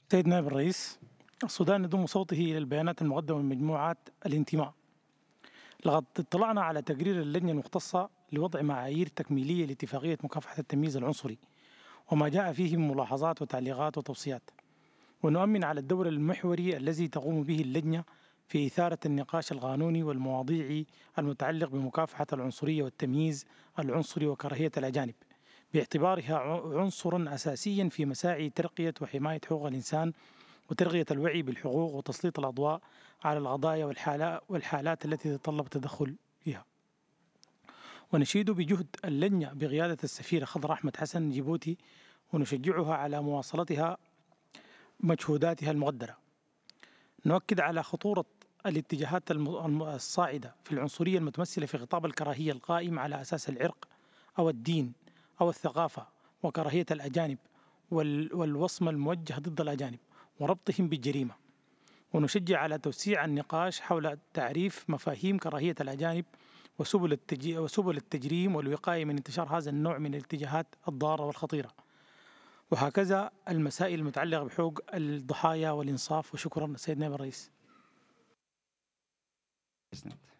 سيد نائب الرئيس، السودان يضم صوته إلى البيانات المقدمة من مجموعات الانتماء. لقد اطلعنا على تقرير اللجنة المختصة لوضع معايير تكميلية لاتفاقية مكافحة التمييز العنصري وما جاء فيه من ملاحظات وتعليقات وتوصيات، ونؤمن على الدور المحوري الذي تقوم به اللجنة في إثارة النقاش القانوني والمواضيعي المتعلق بمكافحة العنصرية والتمييز العنصري وكراهية الأجانب، باعتبارها عنصرا أساسيا في مساعي ترقية وحماية حقوق الإنسان وترغية الوعي بالحقوق وتسليط الأضواء على القضايا والحالات التي تتطلب التدخل فيها. ونشيد بجهد اللجنة بقيادة السفيرة خضر أحمد حسن جيبوتي، ونشجعها على مواصلتها مجهوداتها المقدرة. نؤكد على خطورة الاتجاهات الصاعدة في العنصرية المتمثلة في خطاب الكراهية القائم على أساس العرق أو الدين أو الثقافة وكراهية الأجانب والوصم الموجه ضد الأجانب وربطهم بالجريمة. ونشجع على توسيع النقاش حول تعريف مفاهيم كراهية الأجانب وسبل التجريم والوقاية من انتشار هذا النوع من الاتجاهات الضارة والخطيرة، وهكذا المسائل المتعلقة بحقوق الضحايا والإنصاف. وشكرا سيد نائب الرئيس.